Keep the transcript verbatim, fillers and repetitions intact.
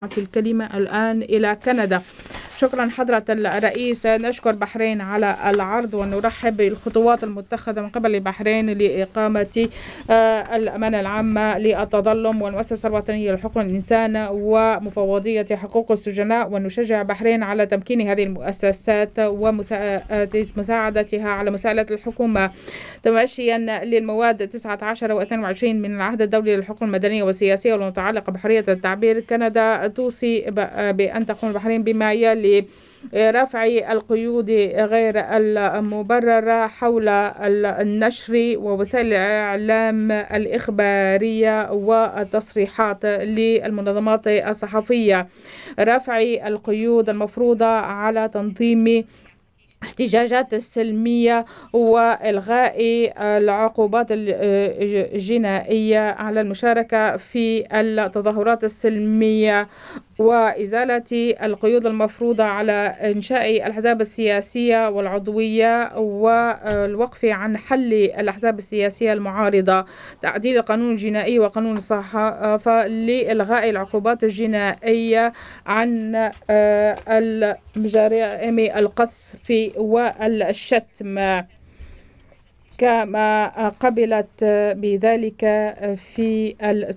الكلمة الآن إلى كندا. شكرا حضرة الرئيس. نشكر بحرين على العرض ونرحب بالخطوات المتخذة من قبل البحرين لإقامة الأمانة العامة للتظلم والمؤسسة الوطنية لحقوق الإنسان ومفوضية حقوق السجناء، ونشجع بحرين على تمكين هذه المؤسسات ومساعدتها على مساءلة الحكومة تماشيا للمواد تسعة عشر و اثنين وعشرين من العهد الدولي للحقوق المدنية والسياسية والمتعلقة بحرية التعبير. كندا توصي بأن تقوم البحرين بما يلي: رفع القيود غير المبررة حول النشر ووسائل الإعلام الإخبارية والتصريحات للمنظمات الصحفية، رفع القيود المفروضة على تنظيم احتجاجات السلمية، وإلغاء العقوبات الجنائية على المشاركة في التظاهرات السلمية، وإزالة القيود المفروضة على إنشاء الأحزاب السياسية والعضوية والوقف عن حل الأحزاب السياسية المعارضة، تعديل القانون الجنائي وقانون الصحافة لإلغاء العقوبات الجنائية عن الجرائم القذف والشتم، كما قبلت بذلك في